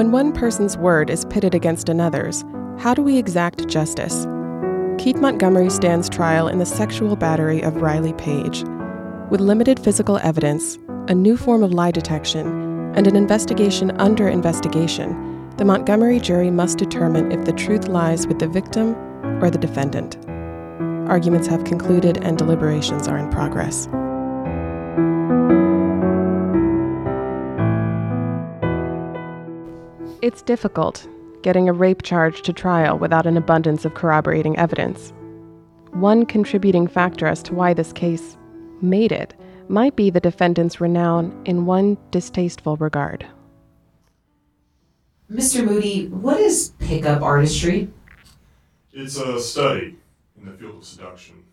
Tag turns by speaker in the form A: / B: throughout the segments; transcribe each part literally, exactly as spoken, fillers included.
A: When one person's word is pitted against another's, how do we exact justice? Keith Montgomery stands trial in the sexual battery of Riley Page. With limited physical evidence, a new form of lie detection, and an investigation under investigation, the Montgomery jury must determine if the truth lies with the victim or the defendant. Arguments have concluded and deliberations are in progress. It's difficult getting a rape charge to trial without an abundance of corroborating evidence. One contributing factor as to why this case made it might be the defendant's renown in one distasteful regard.
B: Mister Moody, what is pickup artistry?
C: It's a study in the field of seduction.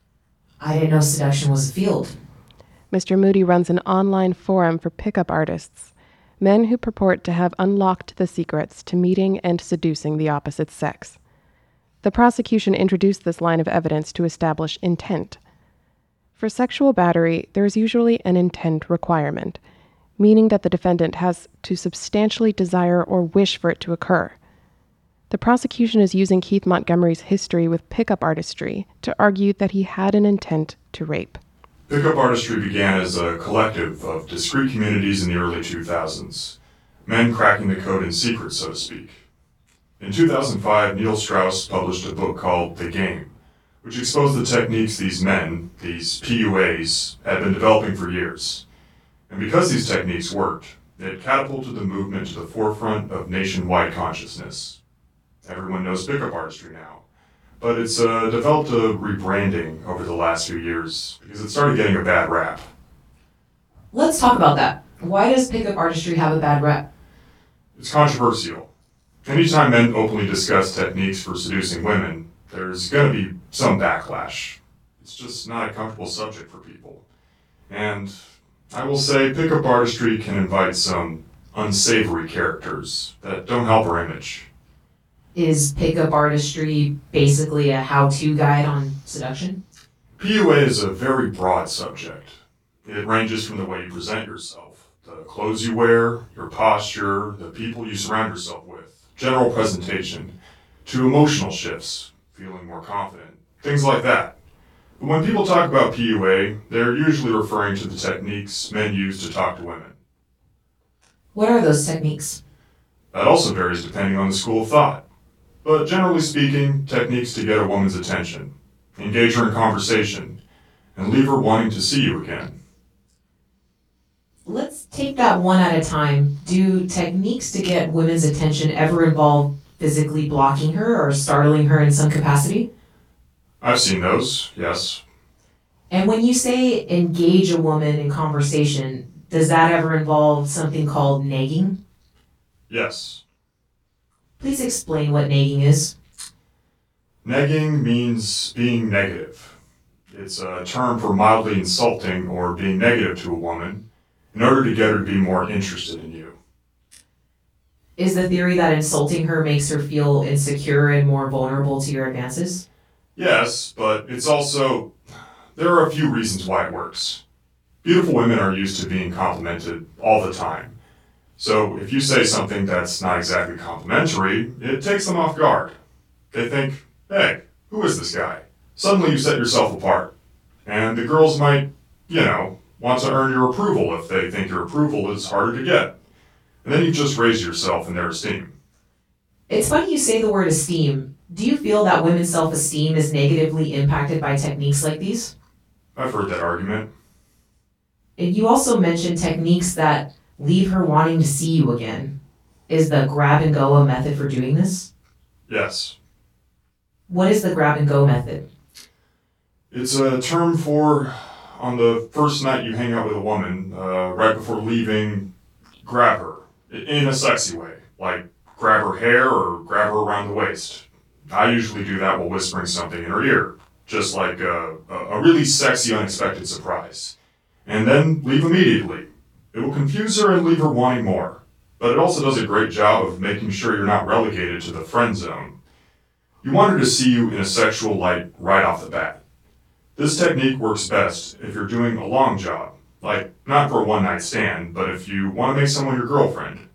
B: I didn't know seduction was a field.
A: Mister Moody runs an online forum for pickup artists, men who purport to have unlocked the secrets to meeting and seducing the opposite sex. The prosecution introduced this line of evidence to establish intent. For sexual battery, there is usually an intent requirement, meaning that the defendant has to substantially desire or wish for it to occur. The prosecution is using Keith Montgomery's history with pickup artistry to argue that he had an intent to rape.
C: Pickup artistry began as a collective of discrete communities in the early two thousands, men cracking the code in secret, so to speak. In two thousand five, Neil Strauss published a book called The Game, which exposed the techniques these men, these P U As, had been developing for years. And because these techniques worked, it catapulted the movement to the forefront of nationwide consciousness. Everyone knows pickup artistry now. But it's uh, developed a rebranding over the last few years because it started getting a bad rap.
B: Let's talk about that. Why does pickup artistry have a bad rap?
C: It's controversial. Anytime men openly discuss techniques for seducing women, there's going to be some backlash. It's just not a comfortable subject for people. And I will say pickup artistry can invite some unsavory characters that don't help our image.
B: Is pickup artistry basically a how-to guide on seduction?
C: P U A is a very broad subject. It ranges from the way you present yourself, the clothes you wear, your posture, the people you surround yourself with, general presentation, to emotional shifts, feeling more confident, things like that. But when people talk about P U A, they're usually referring to the techniques men use to talk to women.
B: What are those techniques?
C: That also varies depending on the school of thought. But generally speaking, techniques to get a woman's attention, engage her in conversation, and leave her wanting to see you again.
B: Let's take that one at a time. Do techniques to get women's attention ever involve physically blocking her or startling her in some capacity?
C: I've seen those, yes.
B: And when you say engage a woman in conversation, does that ever involve something called nagging?
C: Yes.
B: Please explain what nagging is.
C: Negging means being negative. It's a term for mildly insulting or being negative to a woman in order to get her to be more interested in you.
B: Is the theory that insulting her makes her feel insecure and more vulnerable to your advances?
C: Yes, but it's also... there are a few reasons why it works. Beautiful women are used to being complimented all the time. So if you say something that's not exactly complimentary, it takes them off guard. They think, hey, who is this guy? Suddenly you set yourself apart. And the girls might, you know, want to earn your approval if they think your approval is harder to get. And then you just raise yourself in their esteem.
B: It's funny you say the word esteem. Do you feel that women's self-esteem is negatively impacted by techniques like these?
C: I've heard that argument.
B: And you also mentioned techniques that leave her wanting to see you again. Is the grab and go a method for doing this?
C: Yes.
B: What is the grab and go method?
C: It's a term for on the first night you hang out with a woman, uh, right before leaving, grab her in a sexy way, like grab her hair or grab her around the waist. I usually do that while whispering something in her ear, just like a, a really sexy, unexpected surprise. And then leave immediately. It will confuse her and leave her wanting more. But it also does a great job of making sure you're not relegated to the friend zone. You want her to see you in a sexual light right off the bat. This technique works best if you're doing a long job, like not for a one-night stand, but if you want to make someone your girlfriend.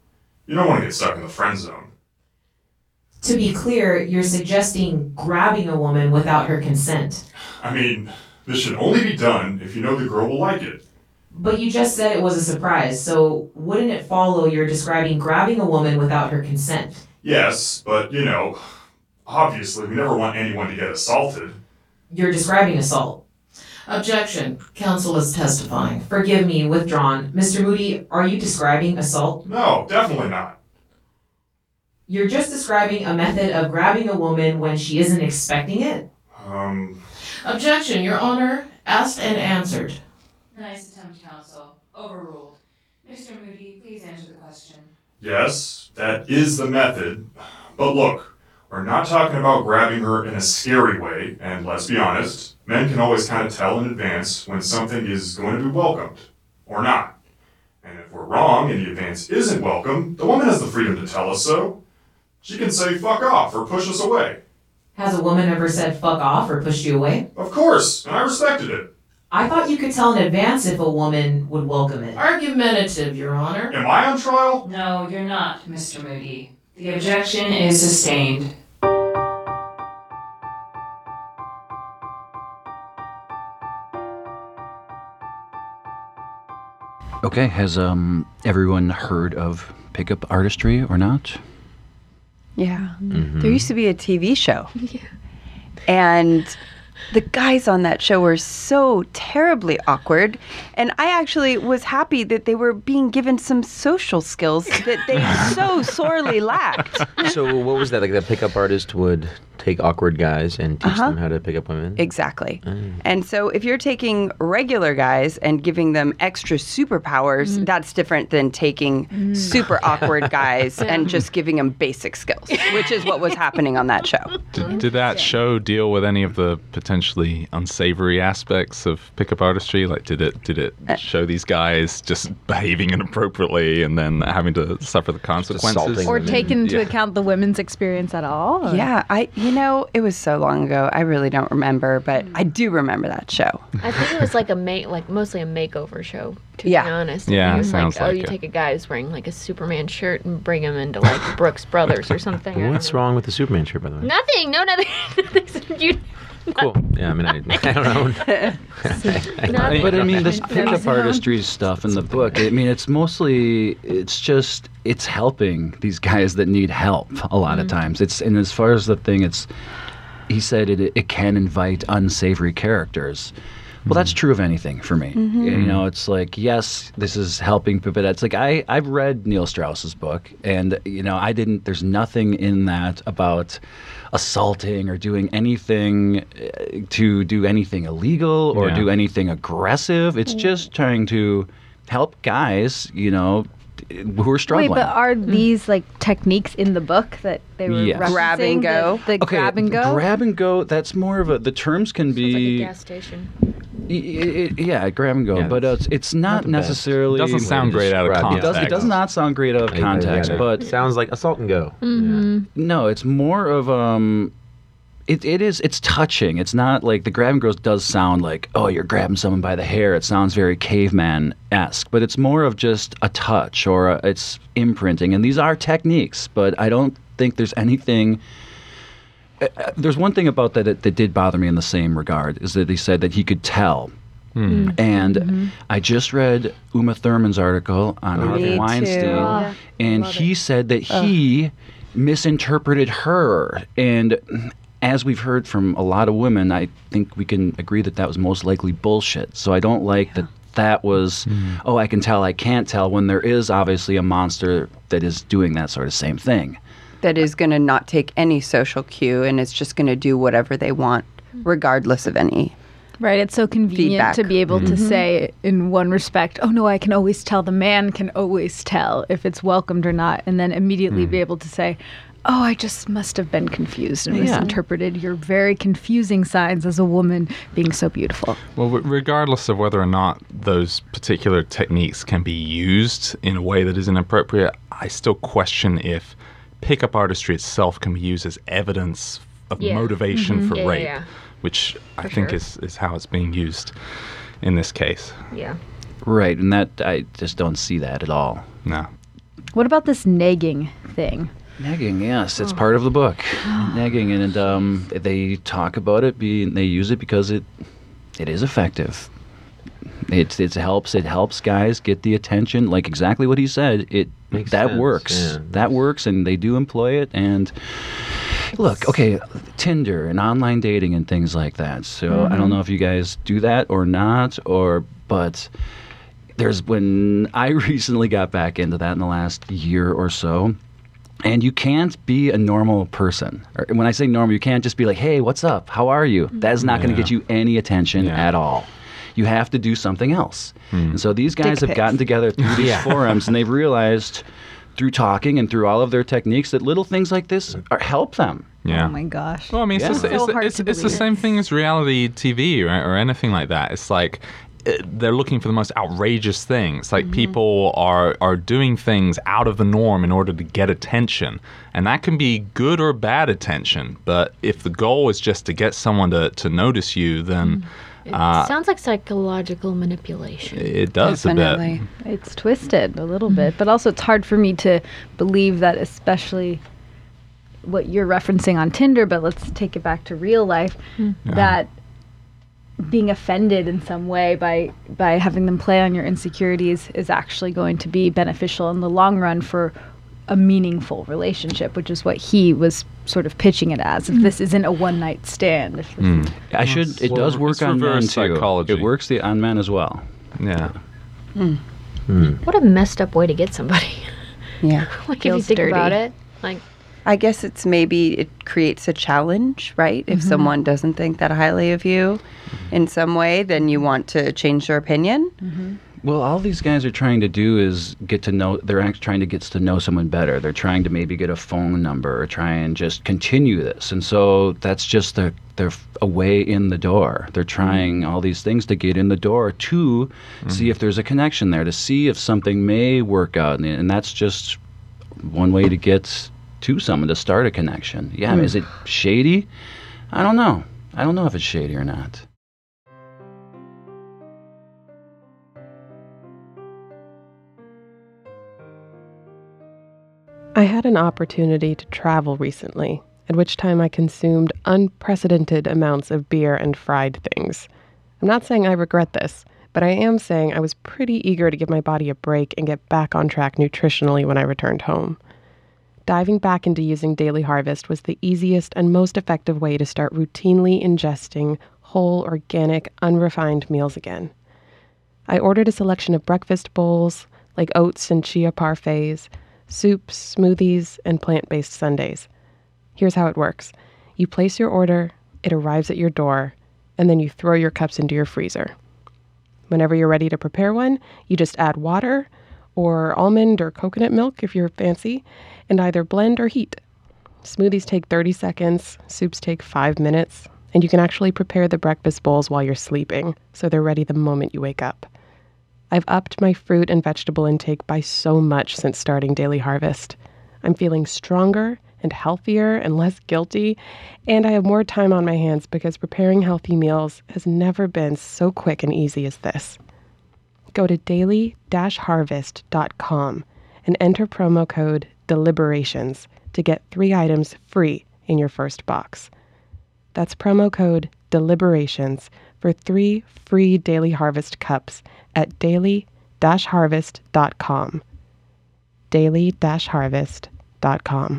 C: You don't want to get stuck in the friend zone.
B: To be clear, you're suggesting grabbing a woman without her consent.
C: I mean, this should only be done if you know the girl will like it.
B: But you just said it was a surprise, so wouldn't it follow you're describing grabbing a woman without her consent?
C: Yes, but, you know, obviously we never want anyone to get assaulted.
B: You're describing assault.
D: Objection. Counsel is testifying.
B: Forgive me, withdrawn. Mister Moody, are you describing assault?
C: No, definitely not.
B: You're just describing a method of grabbing a woman when she isn't expecting it?
C: Um...
D: Objection, Your Honor. Asked and answered.
E: Nice attempt, counsel. Overruled. Mister Moody, please answer the question.
C: Yes, that is the method. But look, we're not talking about grabbing her in a scary way, and let's be honest, men can always kind of tell in advance when something is going to be welcomed, or not. And if we're wrong and the advance isn't welcome, the woman has the freedom to tell us so. She can say fuck off or push us away.
B: Has a woman ever said fuck off or pushed you away?
C: Of course, and I respected it.
B: I thought you could tell in advance if a woman would welcome it.
D: Argumentative, Your Honor.
C: Am I on trial?
E: No, you're not, Mister Moody. The objection is sustained.
F: Okay, has um everyone heard of pickup artistry or not?
G: Yeah.
H: Mm-hmm.
G: There used to be a T V show.
A: Yeah.
G: And the guys on that show were so terribly awkward. And I actually was happy that they were being given some social skills that they so sorely lacked.
H: So what was that? Like the pickup artist would take awkward guys and teach
G: Uh-huh.
H: them how to pick up women?
G: Exactly.
H: Mm.
G: And so if you're taking regular guys and giving them extra superpowers,
A: Mm-hmm.
G: that's different than taking super awkward guys and just giving them basic skills, which is what was happening on that show.
I: Did, did that show deal with any of the potentially unsavory aspects of pickup artistry? Like, did it did it show these guys just behaving inappropriately and then having to suffer the consequences?
H: assaulting
J: Or
H: women.
J: take into
I: Yeah.
J: account the women's experience at all? or-
G: Yeah, I you know, it was so long ago. I really don't remember, but I do remember that show.
K: I think it was like a make, like mostly a makeover show. To
G: Yeah.
K: be honest.
I: Yeah,
K: I think it was
I: sounds
K: like, oh,
I: like
K: you
I: it.
K: take a guy who's wearing like a Superman shirt and bring him into like Brooks Brothers or something. I don't
H: What's
K: know.
H: wrong with the Superman shirt, by the way?
K: Nothing. No, nothing. nothing. You,
H: Cool. Yeah, I mean, I, I don't know.
K: nothing.
F: But I mean, this
J: Nothing.
F: pickup artistry stuff in the book, I mean, it's mostly, it's just, it's helping these guys that need help a lot of times. It's, and as far as the thing, it's, he said it, it can invite unsavory characters. Well, that's true of anything for me. You know, it's like, yes, this is helping, but it's like, I, I've read Neil Strauss's book, and, you know, I didn't, there's nothing in that about assaulting or doing anything uh, to do anything illegal or
I: Yeah.
F: do anything aggressive. It's just trying to help guys, you know, who are struggling.
J: Wait, but are these like techniques in the book that they were
F: Yes.
J: referencing?
G: Grab and go?
J: The, the
F: okay,
J: grab and go?
F: Grab and go, that's more of a, the terms can
K: It's like a
F: be,
K: gas station.
F: y- y- y- yeah, grab and go,
H: Yeah,
F: but uh, it's, it's not,
H: the best.
F: necessarily.
I: It doesn't sound
H: to
I: great out of
H: describe-
F: It
I: context.
F: does, it does not sound great out of
H: I- I
F: context,
H: get it.
F: but
H: Sounds like assault and go.
J: Mm-hmm.
F: no, it's more of um, it it is it's touching. It's not like the grab and go does sound like, oh, you're grabbing someone by the hair. It sounds very caveman esque, but it's more of just a touch or a, it's imprinting, and these are techniques. But I don't think there's anything. Uh, uh, there's one thing about that, that that did bother me in the same regard is that he said that he could tell. And I just read Uma Thurman's article on
G: Me
F: Harvey
G: too.
F: Weinstein,
G: Yeah.
F: and he said that he misinterpreted her. And as we've heard from a lot of women, I think we can agree that that was most likely bullshit. So I don't like that that was, oh, I can tell, I can't tell, when there is obviously a monster that is doing that sort of same thing.
G: That is going to not take any social cue and is just going to do whatever they want, regardless of any.
J: Right, it's so convenient
G: Feedback.
J: to be able to say in one respect, oh no, I can always tell. The man can always tell if it's welcomed or not, and then immediately be able to say, oh, I just must have been confused and
G: Yeah.
J: misinterpreted your very confusing signs as a woman being so beautiful.
I: Well, w- regardless of whether or not those particular techniques can be used in a way that is inappropriate, I still question if pickup artistry itself can be used as evidence of
K: Yeah.
I: motivation for
K: Yeah, yeah,
I: rape,
K: yeah.
I: which I
K: For
I: think
K: sure.
I: is, is how it's being used in this case.
K: Yeah.
F: Right, and that I just don't see that at all.
I: No.
J: What about this nagging thing?
F: Negging, yes, it's part of the book. Negging, and um, they talk about it. Be they use it because it it is effective. It it helps. It helps guys get the attention. Like exactly what he said. It
H: Makes
F: that
H: sense,
F: works.
H: yeah.
F: That works, and they do employ it. And look, okay, Tinder and online dating and things like that. So
J: Mm-hmm.
F: I don't know if you guys do that or not, or but. There's when I recently got back into that in the last year or so, and you can't be a normal person. Or when I say normal, you can't just be like, "Hey, what's up? How are you?" That is not going to
I: Yeah.
F: get you any attention
I: Yeah.
F: at all. You have to do something else. And so these guys
G: Dick
F: have gotten
G: pics.
F: together through these
H: Yeah.
F: forums, and they've realized through talking and through all of their techniques that little things like this are, help them.
I: Yeah.
J: Oh my gosh.
I: Well, I mean, it's,
F: Yeah.
I: just,
J: So
I: it's,
J: hard
I: it's,
J: to
I: it's the
J: believe.
I: same thing as reality T V, right, or anything like that. It's like uh, they're looking for the most outrageous things. Like people are are doing things out of the norm in order to get attention, and that can be good or bad attention. But if the goal is just to get someone to, to notice you, then
K: It
I: uh,
K: sounds like psychological manipulation.
I: it does a
G: Definitely.
I: bit.
J: It's twisted a little bit, but also it's hard for me to believe that, especially what you're referencing on Tinder, but let's take it back to real life, that being offended in some way by by having them play on your insecurities is actually going to be beneficial in the long run for a meaningful relationship, which is what he was sort of pitching it as. If this isn't a one night stand, if this is
F: I should. It
I: Well,
F: does work
I: it's
F: on men
I: reverse
F: too.
I: psychology.
F: It works the, on men as well.
I: Yeah.
K: What a messed up way to get somebody.
G: Yeah.
K: Like if you
J: Feels
K: think about
J: dirty.
K: it, like
G: I guess it's maybe it creates a challenge, right? If someone doesn't think that highly of you in some way, then you want to change their opinion.
F: Well, all these guys are trying to do is get to know, they're actually trying to get to know someone better. They're trying to maybe get a phone number or try and just continue this. And so that's just their, their f- a way in the door. They're trying all these things to get in the door to see if there's a connection there, to see if something may work out. And, and that's just one way to get to someone, to start a connection. Yeah, is it shady? I don't know. I don't know if it's shady or not.
A: I had an opportunity to travel recently, at which time I consumed unprecedented amounts of beer and fried things. I'm not saying I regret this, but I am saying I was pretty eager to give my body a break and get back on track nutritionally when I returned home. Diving back into using Daily Harvest was the easiest and most effective way to start routinely ingesting whole, organic, unrefined meals again. I ordered a selection of breakfast bowls, like oats and chia parfaits, soups, smoothies, and plant-based sundaes. Here's how it works. You place your order, it arrives at your door, and then you throw your cups into your freezer. Whenever you're ready to prepare one, you just add water or almond or coconut milk if you're fancy, and either blend or heat. Smoothies take thirty seconds, soups take five minutes, and you can actually prepare the breakfast bowls while you're sleeping, so they're ready the moment you wake up. I've upped my fruit and vegetable intake by so much since starting Daily Harvest. I'm feeling stronger and healthier and less guilty, and I have more time on my hands because preparing healthy meals has never been so quick and easy as this. Go to daily dash harvest dot com and enter promo code DELIBERATIONS to get three items free in your first box. That's promo code DELIBERATIONS for three free Daily Harvest cups at daily dash harvest dot com. daily dash harvest dot com.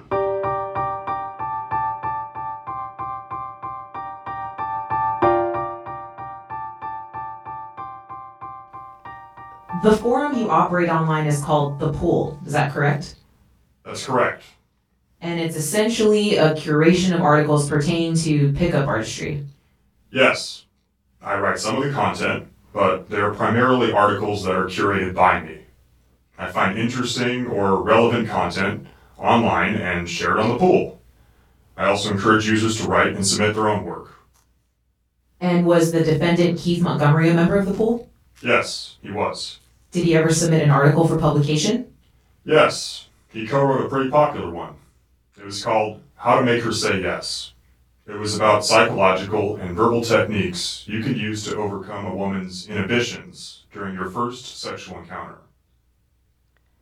B: The forum you operate online is called The Pool. Is that correct?
C: That's correct.
B: And it's essentially a curation of articles pertaining to pickup artistry.
C: Yes, I write some of the content, but they're primarily articles that are curated by me. I find interesting or relevant content online and share it on the pool. I also encourage users to write and submit their own work.
B: And was the defendant Keith Montgomery a member of the pool?
C: Yes, he was.
B: Did he ever submit an article for publication?
C: Yes, he co-wrote a pretty popular one. It was called How to Make Her Say Yes. It was about psychological and verbal techniques you could use to overcome a woman's inhibitions during your first sexual encounter.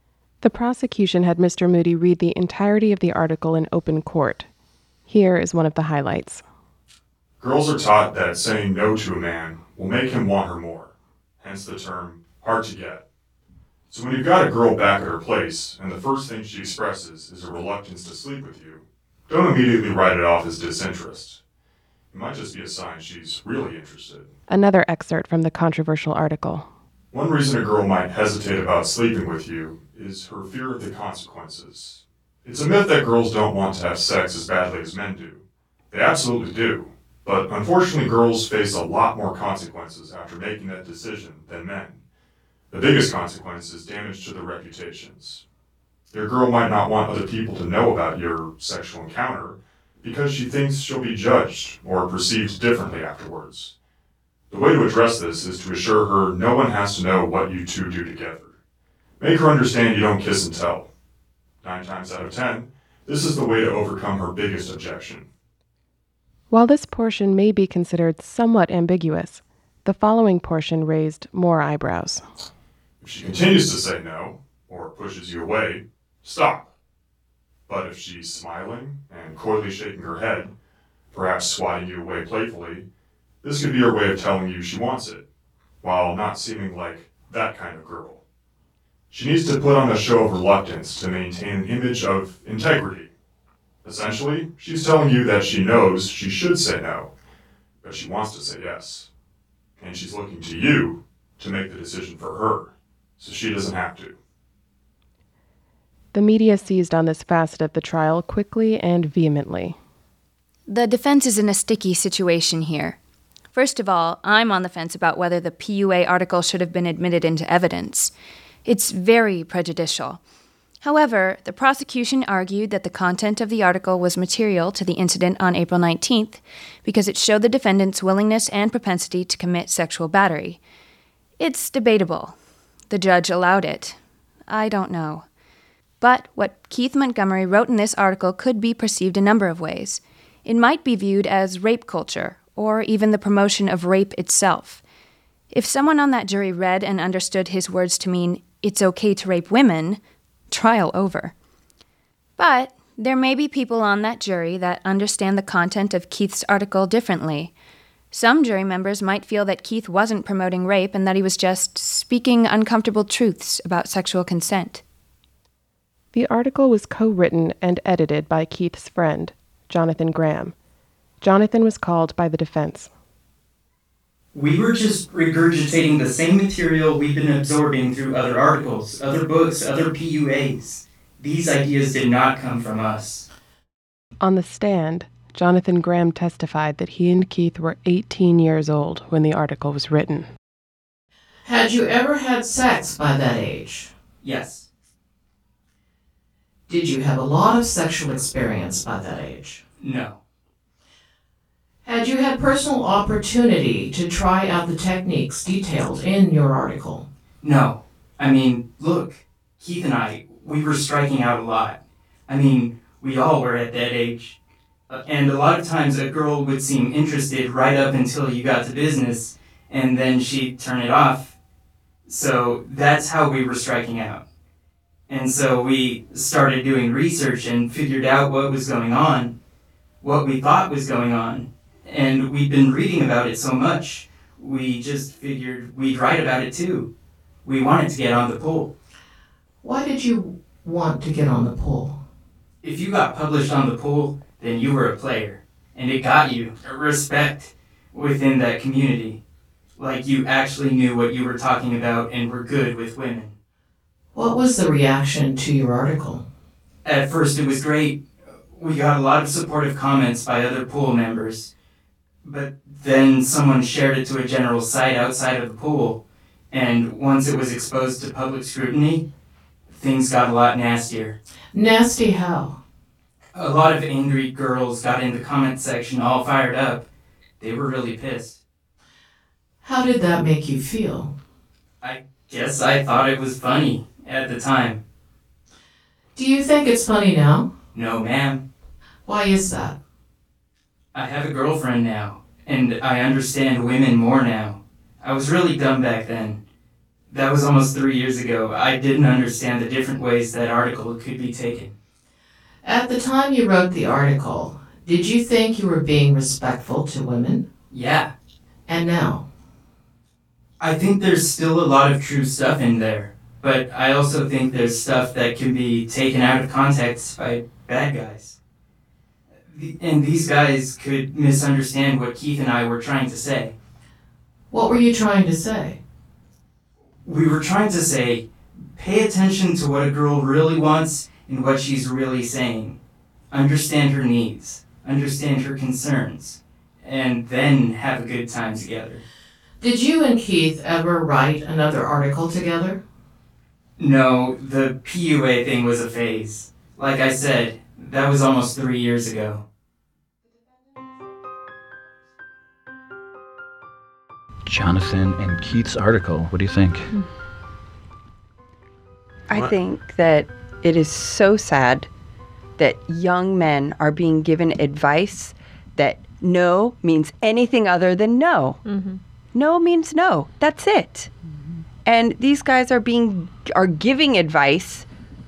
A: The prosecution had Mister Moody read the entirety of the article in open court. Here is one of the highlights.
C: Girls are taught that saying no to a man will make him want her more, hence the term hard to get. So when you've got a girl back at her place, and the first thing she expresses is a reluctance to sleep with you, don't immediately write it off as disinterest. It might just be a sign she's really interested.
A: Another excerpt from the controversial article.
C: One reason a girl might hesitate about sleeping with you is her fear of the consequences. It's a myth that girls don't want to have sex as badly as men do. They absolutely do. But unfortunately, girls face a lot more consequences after making that decision than men. The biggest consequence is damage to their reputations. Your girl might not want other people to know about your sexual encounter because she thinks she'll be judged or perceived differently afterwards. The way to address this is to assure her no one has to know what you two do together. Make her understand you don't kiss and tell. Nine times out of ten, this is the way to overcome her biggest objection.
A: While this portion may be considered somewhat ambiguous, the following portion raised more eyebrows.
C: If she continues to say no, or pushes you away, stop. But if she's smiling and coyly shaking her head, perhaps swatting you away playfully, this could be her way of telling you she wants it, while not seeming like that kind of girl. She needs to put on a show of reluctance to maintain an image of integrity. Essentially, she's telling you that she knows she should say no, but she wants to say yes. And she's looking to you to make the decision for her, so she doesn't have to.
A: The media seized on this facet of the trial quickly and vehemently.
L: The defense is in a sticky situation here. First of all, I'm on the fence about whether the P U A article should have been admitted into evidence. It's very prejudicial. However, the prosecution argued that the content of the article was material to the incident on April nineteenth because it showed the defendant's willingness and propensity to commit sexual battery. It's debatable. The judge allowed it. I don't know. But what Keith Montgomery wrote in this article could be perceived a number of ways. It might be viewed as rape culture, or even the promotion of rape itself. If someone on that jury read and understood his words to mean, it's okay to rape women, trial over. But there may be people on that jury that understand the content of Keith's article differently. Some jury members might feel that Keith wasn't promoting rape and that he was just speaking uncomfortable truths about sexual consent.
A: The article was co-written and edited by Keith's friend, Jonathan Graham. Jonathan was called by the defense.
M: We were just regurgitating the same material we've been absorbing through other articles, other books, other P U As. These ideas did not come from us.
A: On the stand, Jonathan Graham testified that he and Keith were eighteen years old when the article was written.
D: Had you ever had sex by that age?
M: Yes.
D: Did you have a lot of sexual experience by that age?
M: No.
D: Had you had personal opportunity to try out the techniques detailed in your article?
M: No. I mean, look, Keith and I, we were striking out a lot. I mean, we all were at that age. Uh, and a lot of times a girl would seem interested right up until you got to business, and then she'd turn it off. So that's how we were striking out. And so we started doing research and figured out what was going on, what we thought was going on. And we'd been reading about it so much, we just figured we'd write about it too. We wanted to get on the poll.
D: Why did you want to get on the poll?
M: If you got published on the poll, then you were a player. And it got you respect within that community. Like you actually knew what you were talking about and were good with women.
D: What was the reaction to your article?
M: At first it was great. We got a lot of supportive comments by other pool members. But then someone shared it to a general site outside of the pool, and once it was exposed to public scrutiny, things got a lot nastier.
D: Nasty how?
M: A lot of angry girls got in the comment section all fired up. They were really pissed.
D: How did that make you feel?
M: I guess I thought it was funny at the time.
D: Do you think it's funny now?
M: No, ma'am.
D: Why is that?
M: I have a girlfriend now, and I understand women more now. I was really dumb back then. That was almost three years ago. I didn't understand the different ways that article could be taken.
D: At the time you wrote the article, did you think you were being respectful to women?
M: Yeah.
D: And now?
M: I think there's still a lot of true stuff in there, but I also think there's stuff that can be taken out of context by bad guys. The- And these guys could misunderstand what Keith and I were trying to say.
D: What were you trying to say?
M: We were trying to say, pay attention to what a girl really wants and what she's really saying. Understand her needs, understand her concerns, and then have a good time together.
D: Did you and Keith ever write another article together?
M: No, the P U A thing was a phase. Like I said, that was almost three years ago.
F: Jonathan and Keith's article. What do you think?
G: I think that it is so sad that young men are being given advice that no means anything other than no.
K: Mm-hmm.
G: No means no. That's it. And these guys are being are giving advice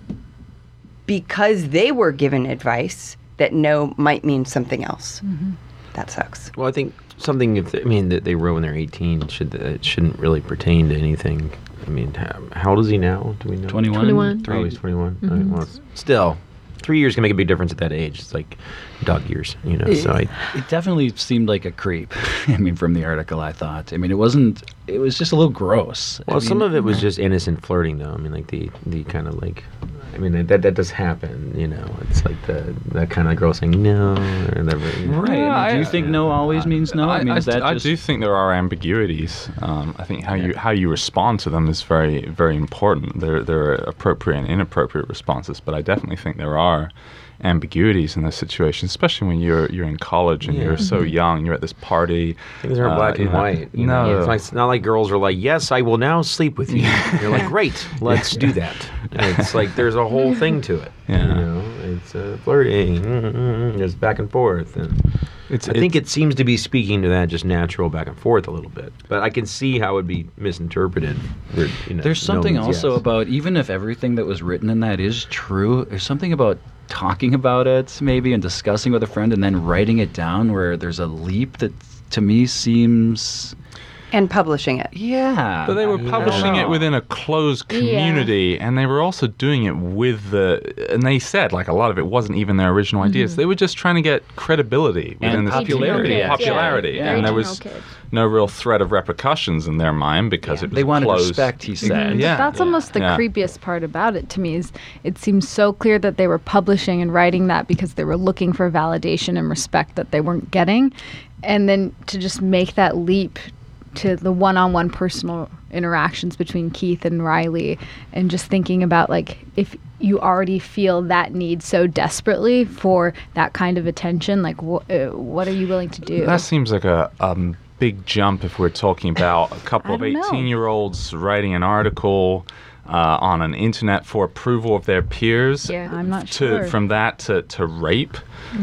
G: because they were given advice that no might mean something else.
J: Mm-hmm.
G: That sucks.
H: Well, I think something. If I mean that they wrote when they're eighteen, should it shouldn't really pertain to anything. I mean, how, how old is he now? Do we know?
F: twenty-one?
K: twenty-one.
H: Oh, he's twenty-one.
K: Mm-hmm.
H: All right, well, it's- still, three years can make a big difference at that age. It's like dog years, you know. So I,
F: It definitely seemed like a creep. I mean, from the article, I thought. I mean, it wasn't. It was just a little gross.
H: well,
F: I
H: some
F: mean,
H: of it was just innocent flirting, though. I mean, like the the kind of like. I mean, that that does happen, you know. It's like the that kind of girl saying no or whatever. you know.
F: Right. I mean, do you think no always means no? I, mean, is
I: I,
F: that
I: I
F: just
I: do think there are ambiguities. Um, I think how you how you respond to them is very very important. There there are appropriate and inappropriate responses, but I definitely think there are ambiguities in those situations, especially when you're you're in college and
H: Yeah.
I: you're so young. You're at this party.
H: Things aren't
I: uh,
H: black and
I: you know,
H: white. you
I: No,
H: know? It's, like, it's not like girls are like, yes, I will now sleep with you. You're like, great, let's do that. And it's like there's a whole thing to it.
I: Yeah.
H: You know, it's uh, flirting. Mm-mm-mm, there's back and forth, and
I: It's,
H: I think it seems to be speaking to that just natural back and forth a little bit. But I can see how it would be misinterpreted. Where, you know,
F: There's
H: no
F: something
H: means
F: also
H: yes.
F: about, even if everything that was written in that is true, there's something about talking about it maybe and discussing with a friend and then writing it down where there's a leap that to me seems
G: And publishing it.
F: yeah.
I: But they were
F: I
I: publishing
F: don't
I: it
F: know.
I: within a closed community, and they were also doing it with the. And they said like a lot of it wasn't even their original ideas. They were just trying to get credibility
F: And
I: within this
F: popularity,
I: community,
F: yeah.
I: popularity,
F: Yeah.
I: and there
K: Regional
I: was
K: kids.
I: no real threat of repercussions in their mind because it was
F: They wanted
I: closed.
F: respect, he said.
J: But
I: Yeah,
J: that's
I: yeah,
J: almost the
I: yeah.
J: creepiest part about it to me is it seems so clear that they were publishing and writing that because they were looking for validation and respect that they weren't getting. And then to just make that leap to the one-on-one personal interactions between Keith and Riley and just thinking about like if you already feel that need so desperately for that kind of attention, like wh- uh, what are you willing to do?
I: That seems like a um, big jump if we're talking about a couple
J: I
I: of
J: don't know.
I: eighteen-year-olds writing an article uh, on an internet for approval of their peers.
K: Yeah.
J: I'm not
I: to,
J: sure.
I: From that to, to rape.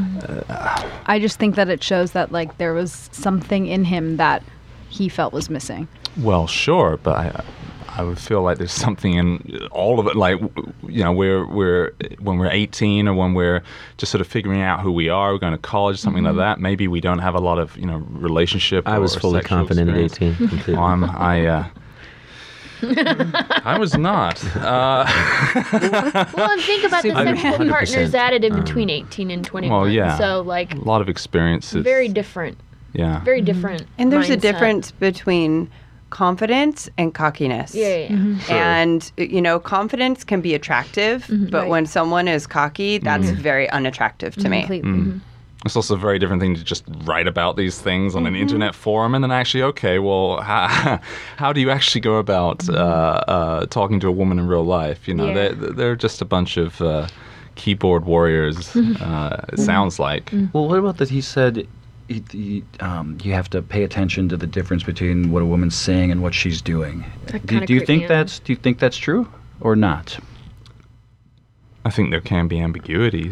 J: I just think that it shows that like there was something in him that he felt was missing.
I: Well, sure, but I, I would feel like there's something in all of it. Like, w- you know, we're we're when we're eighteen or when we're just sort of figuring out who we are, we're going to college, something
J: Mm-hmm.
I: like that. Maybe we don't have a lot of you know relationship.
H: I was
I: or
H: fully
I: sexual
H: confident at
I: experience.
H: eighteen. completely.
I: Well, I'm, I. Uh, I was not. Uh,
K: Well, and think about the
I: I mean,
K: sexual
I: one hundred
K: partners
I: percent.
K: added in
I: Um,
K: between eighteen and twenty-one.
I: well, yeah.
K: So, like,
I: a lot of experiences.
K: very different.
I: Yeah.
K: Very different.
G: And there's a
K: mindset.
G: difference between confidence and cockiness.
K: Yeah, yeah, yeah.
I: Sure.
G: And, you know, confidence can be attractive, but
K: Right.
G: when someone is cocky, that's very unattractive to me.
J: Completely.
I: Mm. It's also a very different thing to just write about these things on an internet forum and then actually, okay, well, how, how do you actually go about uh, uh, talking to a woman in real life? You know,
K: Yeah.
I: they're, they're just a bunch of uh, keyboard warriors, uh, it sounds like.
F: Well, what about that? He said he, he, um, you have to pay attention to the difference between what a woman's saying and what she's doing.
K: That
F: Do,
K: kinda
F: do you
K: creeped
F: think
K: me out.
F: that's do you think that's true or not?
I: I think there can be ambiguities.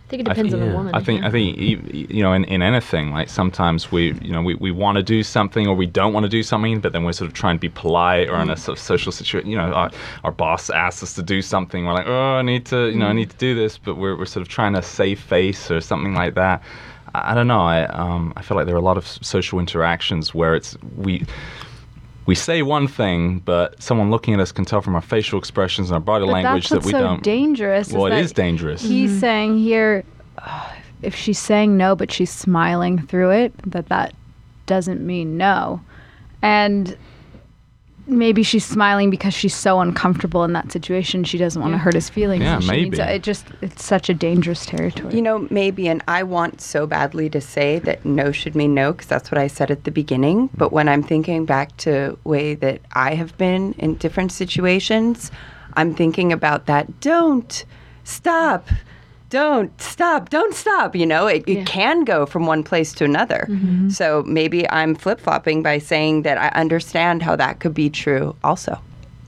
K: I think it depends
I: I,
K: on the
I: yeah.
K: woman.
I: I think
K: yeah.
I: I think you you know in, in anything, like sometimes we you know we, we want to do something or we don't want to do something, but then we're sort of trying to be polite or in a sort of social situation. You know, our, our boss asks us to do something, we're like, oh, I need to you know I need to do this, but we're we're sort of trying to save face or something like that. I, I don't know. I um I feel like there are a lot of social interactions where it's we. We say one thing, but someone looking at us can tell from our facial expressions and our body
J: But
I: language
J: that's what's
I: that we
J: so
I: don't.
J: dangerous.
I: Well,
J: is
I: it
J: that
I: is dangerous.
J: He's
G: Mm-hmm.
J: saying here, uh, if she's saying no, but she's smiling through it, that that doesn't mean no. And maybe she's smiling because she's so uncomfortable in that situation. She doesn't want to
G: Yeah.
J: hurt his feelings.
I: Yeah,
J: and she
I: maybe.
J: needs to- it just, it's such a dangerous territory.
G: You know, maybe, and I want so badly to say that no should mean no, because that's what I said at the beginning. But when I'm thinking back to way that I have been in different situations, I'm thinking about that. Don't stop. Don't stop. Don't stop. You know, it, it
K: Yeah.
G: can go from one place to another.
J: Mm-hmm.
G: So maybe I'm flip flopping by saying that I understand how that could be true also.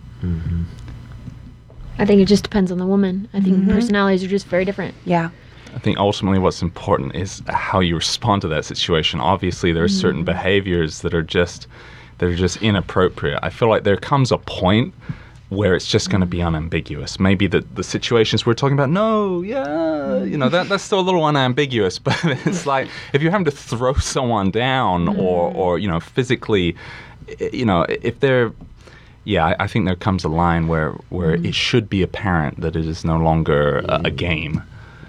K: I think it just depends on the woman. I think
G: Mhm.
K: personalities are just very different.
G: Yeah.
I: I think ultimately what's important is how you respond to that situation. Obviously, there are certain behaviors that are just that are just inappropriate. I feel like there comes a point where it's just going to be unambiguous. Maybe the the situations we're talking about, no, yeah, you know, that that's still a little unambiguous. But it's like if you're having to throw someone down or or you know physically, i- you know, if they're yeah, I, I think there comes a line where where it should be apparent that it is no longer a, a game.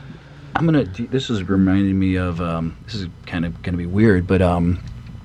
F: I'm gonna. This is reminding me of. Um, this is kind of gonna be weird, but um,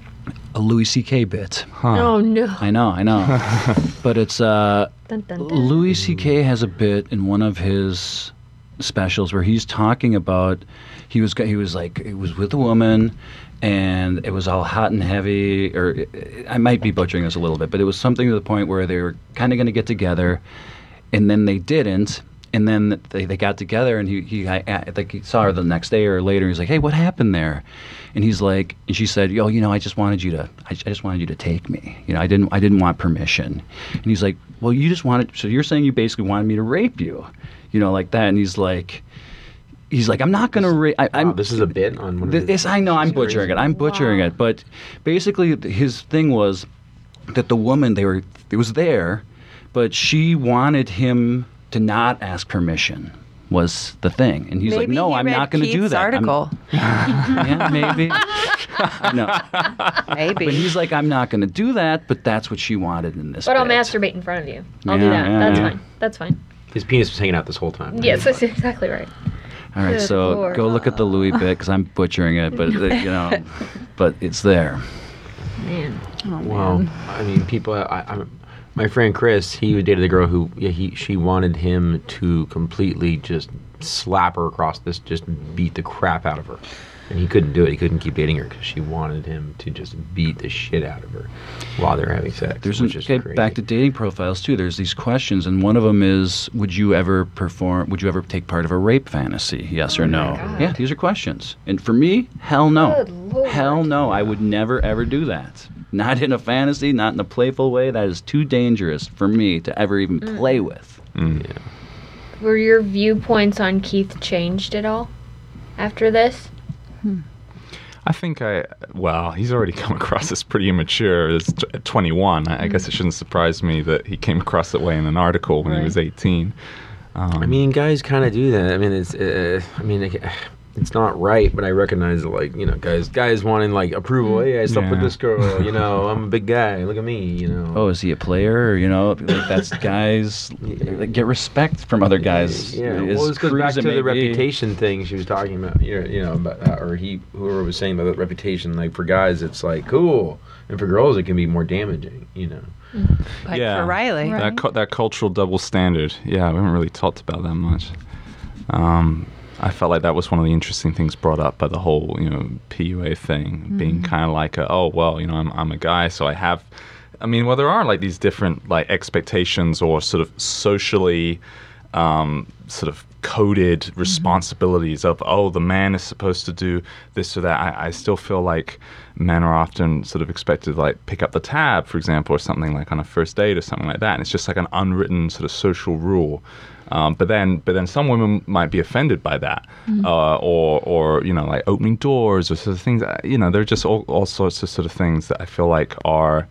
F: a Louis C K bit.
K: Oh no.
F: I know, I know. But it's uh,
K: Dun, dun, dun.
F: Louis C K has a bit in one of his specials where he's talking about he was he was like he was with a woman, and it was all hot and heavy. Or I might be butchering this a little bit, but it was something to the point where they were kind of going to get together, and then they didn't. And then they, they got together, and he he I, I think he saw her the next day or later. He's like, "Hey, what happened there?" And he's like, and she said, "Yo, you know, I just wanted you to, I, I just wanted you to take me. You know, I didn't, I didn't want permission." And he's like, "Well, you just wanted, so you're saying you basically wanted me to rape you, you know, like that?" And he's like, he's like, "I'm not gonna rape." I'm.
H: Wow, this is a bit on one of his-
F: This, I know, I'm
H: this is
F: butchering
H: crazy.
F: it. I'm butchering
K: Wow.
F: it, but basically th- his thing was that the woman they were, it was there, but she wanted him to not ask permission. Was the thing, and he's like,
G: Maybe
F: "No,
G: he
F: I'm
G: read
F: not going to do
G: Keith's
F: that." I'm-
G: article.
F: yeah, maybe. No,
G: Maybe.
F: but he's like, "I'm not going to do that," but that's what she wanted in this.
K: But I'll
F: bit.
K: masturbate in front of you. I'll do
F: Yeah,
K: that.
F: yeah,
K: That's
F: yeah.
K: fine. That's fine.
H: His penis was hanging out this whole time.
K: Yes, that's exactly right.
F: All right,
K: Good
F: so
K: Lord.
F: go look at the Louis bit because I'm butchering it, but uh, you know, but it's there.
K: Man.
J: Oh,
H: Well,
J: man.
H: I mean, people. I, I, my friend Chris, he dated a girl who, yeah, he she wanted him to completely just slap her across this, just beat the crap out of her, and he couldn't do it. He couldn't keep dating her because she wanted him to just beat the shit out of her while they were having sex.
F: There's
H: which
F: an,
H: is
F: okay,
H: crazy.
F: back to dating profiles too. There's these questions, and one of them is, would you ever perform? Would you ever take part of a rape fantasy? Yes or no? Yeah, these are questions. And for me, hell no.
K: Good Lord.
F: Hell no. I would never ever do that. Not in a fantasy, not in a playful way. That is too dangerous for me to ever even play with.
I: Mm.
H: Yeah.
K: Were your viewpoints on Keith changed at all after this?
I: I think I, well, he's already come across as pretty immature as t- at twenty-one. I, I guess it shouldn't surprise me that he came across that way in an article when he
K: Right.
I: was eighteen. Um,
H: I mean, guys kind of do that. I mean, it's. Uh, I mean, it, it's not right, but I recognize, like, you know, guys, guys wanting like approval. Hey, I slept with
I: Yeah.
H: this girl. You know, I'm a big guy. Look at me. You know.
F: Oh, is he a player? Or, you know, like that's guys like, get respect from other guys.
H: Yeah,
F: As
H: well, this goes
F: crude
H: back
F: as
H: to
F: it may
H: the
F: be.
H: reputation thing she was talking about. You know, you know, about, uh, or he, whoever was saying about the reputation. Like for guys, it's like cool, and for girls, it can be more damaging. You know.
G: Like
I: yeah,
G: for Riley.
J: Right.
I: that cu- that cultural double standard. Yeah, we haven't really talked about that much. Um, I felt like that was one of the interesting things brought up by the whole, you know, P U A thing, being kind of like, a, oh well, you know, I'm I'm a guy, so I have. I mean, well, there are like these different like expectations or sort of socially, um, sort of coded responsibilities of, oh, the man is supposed to do this or that. I, I still feel like men are often sort of expected to like pick up the tab, for example, or something like on a first date or something like that. And it's just like an unwritten sort of social rule. Um, but then, but then some women might be offended by that, mm-hmm. uh, or, or you know, like opening doors or sort of things. You know, there are just all, all sorts of sort of things that I feel like are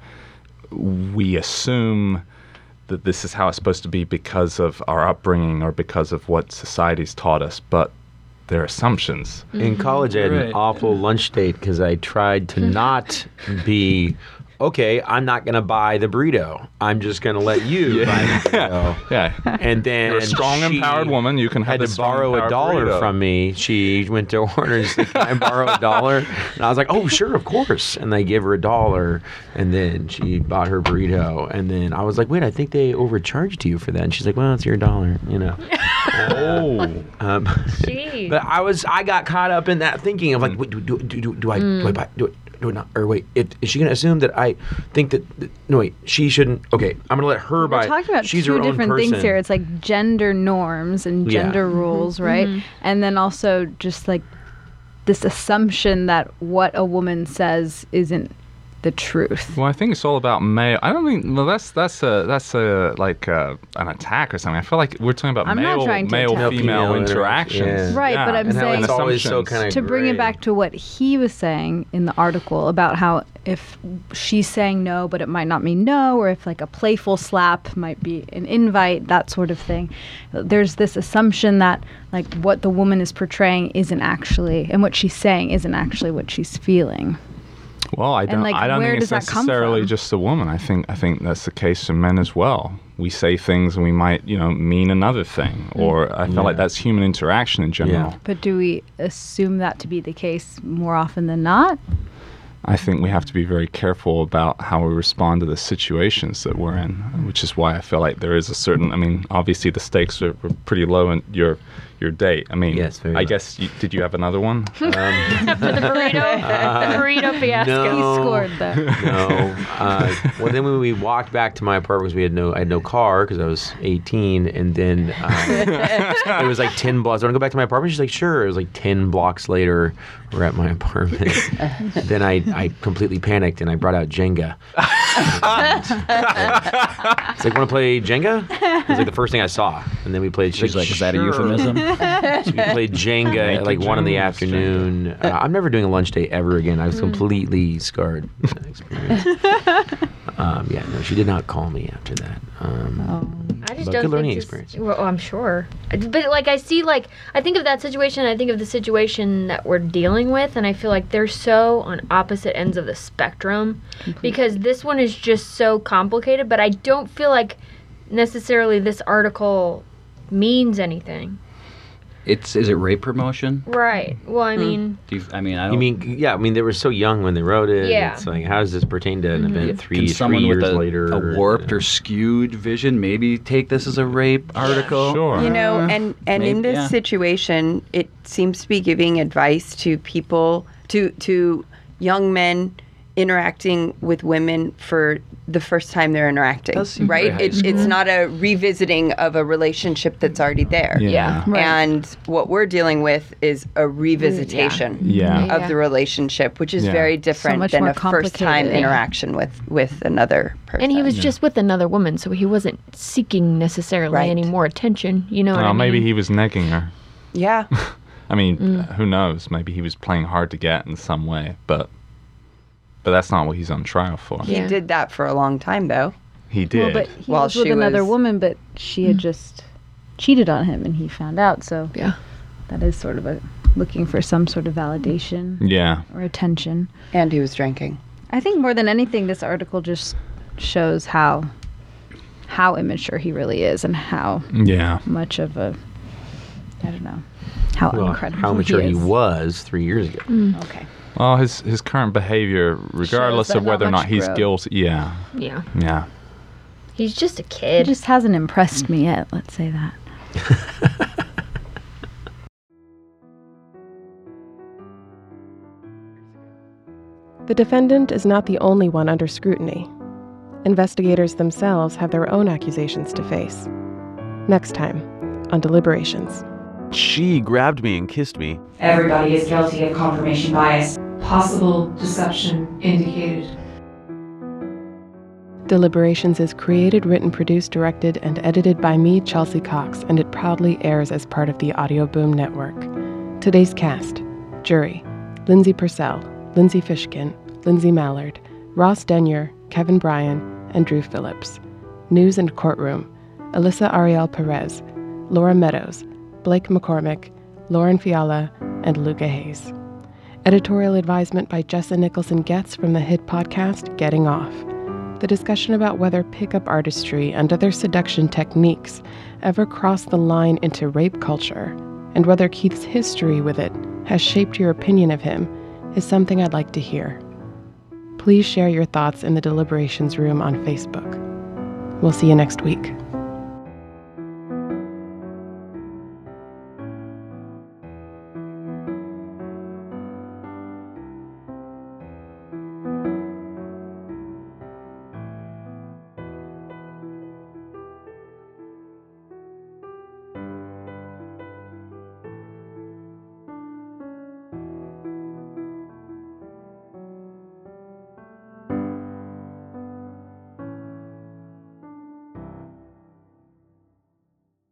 I: we assume that this is how it's supposed to be because of our upbringing or because of what society's taught us, but they're assumptions.
H: Mm-hmm. In college, I had
I: right.
H: an awful lunch date because I tried to not be, okay, I'm not going to buy the burrito. I'm just going to let you
I: yeah.
H: buy the burrito.
I: yeah.
H: And then
I: You're a strong,
H: she
I: empowered woman. You can have
H: had to borrow a dollar
I: burrito.
H: from me. She went to order and she's like, can I borrow a dollar? And I was like, oh, sure, of course. And they gave her a dollar. And then she bought her burrito. And then I was like, wait, I think they overcharged you for that. And she's like, well, it's your dollar, you know.
I: oh.
H: Um,
K: Jeez.
H: But I was, I got caught up in that thinking of like, wait, do, do, do, do, do I,
K: Mm.
H: do I buy, do it? No, not, or wait, if, is she going to assume that I think that, that, no, wait, she shouldn't, okay, I'm going to let her buy.
J: We're talking about
H: She's
J: two
H: her own
J: different
H: person.
J: things here. It's like gender norms and
H: Yeah.
J: gender
H: Mhm.
J: rules, right?
K: Mhm.
J: And then also just like this assumption that what a woman says isn't the truth.
I: Well, I think it's all about male. I don't think. Well, that's that's a that's a like uh, an attack or something. I feel like we're talking about
J: I'm not
I: male
J: trying to
I: male
J: attack.
I: female
H: Female
I: interactions.
H: interaction.
J: Right,
I: Yeah.
J: but I'm
I: And how
J: saying
I: it's always
H: so kinda
J: to bring it back to what he was saying in the article about how if she's saying no, but it might not mean no, or if like a playful slap might be an invite, that sort of thing. There's this assumption that like what the woman is portraying isn't actually, and what she's saying isn't actually what she's feeling.
I: Well, I
J: And,
I: don't.
J: like,
I: I don't
J: where
I: think it's
J: does that come
I: necessarily
J: from?
I: just a woman. I think. I think that's the case for men as well. We say things and we might, you know, mean another thing, or I feel
H: Yeah.
I: like that's human interaction in general.
J: But do we assume that to be the case more often than not?
I: I think we have to be very careful about how we respond to the situations that we're in, which is why I feel like there is a certain. I mean, obviously the stakes are, were pretty low in your your date. I mean,
H: Yes, very
I: I
H: low.
I: guess you, did you have another one?
K: For the burrito, the burrito fiasco.
H: No.
J: He scored though.
H: No. Uh, well, then when we walked back to my apartment, 'cause we had no, I had no car because I was eighteen, and then uh, it was like ten blocks. Want to go back to my apartment? She's like, sure. It was like ten blocks later. We're at my apartment. Then I, I completely panicked and I brought out Jenga. And, uh, it's like, want to play Jenga? It was like the first thing I saw, and then we played.
F: She's like, is that a
H: "Sure."
F: euphemism?
H: So we played Jenga at like one in the afternoon. Uh, I'm never doing a lunch date ever again. I was completely scarred by that experience. um, yeah, no, she did not call me after that. Um,
K: I just
H: but
K: don't
H: good learning
K: think this-
H: experience.
K: Well, I'm sure, but like I see, like I think of that situation. I think of the situation that we're dealing with, and I feel like they're so on opposite ends of the spectrum. Because this one is just so complicated, but I don't feel like necessarily this article means anything.
F: It's is it rape promotion?
K: Right. Well, I mean,
F: Do you, I mean, I don't.
H: You mean, yeah, I mean, they were so young when they wrote it.
K: Yeah.
H: It's like, how does this pertain to an event
F: Can
H: three, three
F: someone
H: years
F: with a,
H: later?
F: a warped or skewed vision maybe take this as a rape article?
I: Sure.
G: You know,
F: Uh,
G: and and in
F: maybe,
G: this
F: yeah.
G: situation, it seems to be giving advice to people, to to young men interacting with women for the first time they're interacting,
F: Does seem
G: right?
F: very high
G: It,
F: school.
G: it's not a revisiting of a relationship that's already there.
I: Yeah.
J: Right.
G: And what we're dealing with is a revisitation
I: Yeah.
K: Yeah.
G: of the relationship, which is
I: Yeah.
G: very different
J: much
G: than
J: more
G: a first time
J: complicated.
G: interaction with, with another person.
K: and he was just with another woman, so he wasn't seeking necessarily
G: Right.
K: any more attention. You know what
I: Well,
K: I mean?
I: maybe he was negging her.
G: Yeah.
I: I mean,
K: Mm.
I: who knows? Maybe he was playing hard to get in some way, but but that's not what he's on trial for.
G: He
K: Yeah.
G: did that for a long time, though.
I: He did.
J: Well, but he
G: While
J: was with
G: she
J: another
G: was-
J: woman, but she had just cheated on him, and he found out. So
K: Yeah.
J: that is sort of a looking for some sort of validation
I: yeah.
J: or attention.
G: And he was drinking.
J: I think more than anything, this article just shows how how immature he really is, and how
I: Yeah.
J: much of a I don't know how
H: Well,
J: incredible
H: how mature
J: he,
H: he,
J: is.
H: was three years ago.
J: Okay.
I: Well, his his current behavior, regardless
J: that
I: of whether or
J: not
I: not
J: much
I: he's
J: growth.
I: guilty, yeah,
K: Yeah.
I: yeah.
K: He's just a
J: He
K: kid.
J: just hasn't impressed me yet. Let's say that.
A: The defendant is not the only one under scrutiny. Investigators themselves have their own accusations to face. Next time on Deliberations.
N: She grabbed me and kissed me.
E: Everybody is guilty of confirmation bias. Possible deception indicated.
A: Deliberations is created, written, produced, directed, and edited by me, Chelsea Cox, and it proudly airs as part of the Audio Boom Network. Today's cast: Jury, Lindsay Purcell, Lindsay Fishkin, Lindsay Mallard, Ross Denyer, Kevin Bryan, and Drew Phillips. News and Courtroom: Alyssa Ariel Perez, Laura Meadows, Blake McCormick, Lauren Fiala, and Luca Hayes. Editorial advisement by Jessa Nicholson-Getz from the hit podcast Getting Off. The discussion about whether pickup artistry and other seduction techniques ever cross the line into rape culture, and whether Keith's history with it has shaped your opinion of him, is something I'd like to hear. Please share your thoughts in the deliberations room on Facebook. We'll see you next week.